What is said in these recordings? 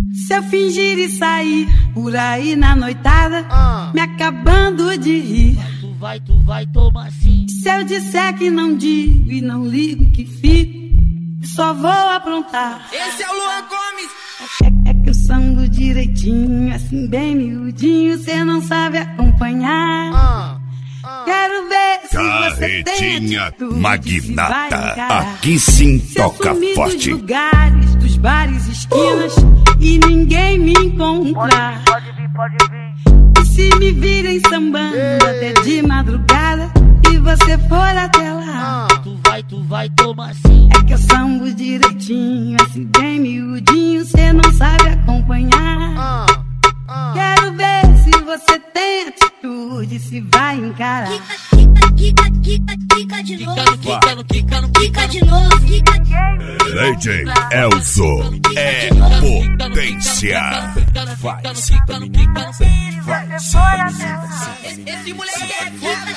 Se eu fingir e sair por aí na noitada, me acabando de rir, tu vai tomar sim. se eu disser que não digo e não ligo que fico, só vou aprontar. Esse é o Luan Gomes. É que eu sango direitinho, assim bem miudinho, cê não sabe acompanhar. Quero ver se você tem atitude, Magnata, aqui sim toca forte. Se eu sumir dos lugares, dos bares, esquinas e ninguém me encontrar, Pode vir. e se me virem sambando até de madrugada e você for até lá, Tu vai tomar sim. é que eu sambo direitinho, assim bem miudinho, cê não sabe acompanhar. Quero ver se você tem atitude, se vai encarar. Quica de novo. Quica de novo. DJ Elzo é potência. Vai, sinta menina, vai, sinta menina. Esse moleque é foda.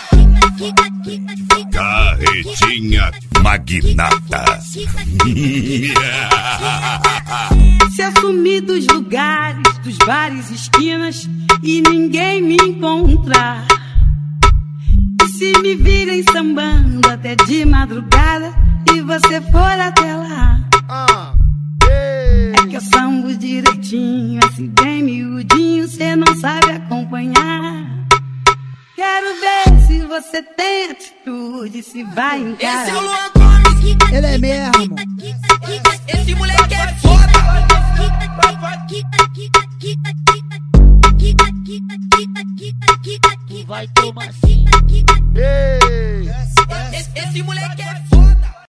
Carretinha Magnata. Se eu sumir dos lugares, dos bares, esquinas e ninguém me encontrar, e se me virem sambando até de madrugada e você for até lá, é que eu sambo direitinho, assim bem miudinho, cê não sabe acompanhar. Quero ver se você tem atitude, se vai encarar. Esse é o Luan Gomes. Ele é mesmo. Esse moleque é foda. Tu vai tomar sim.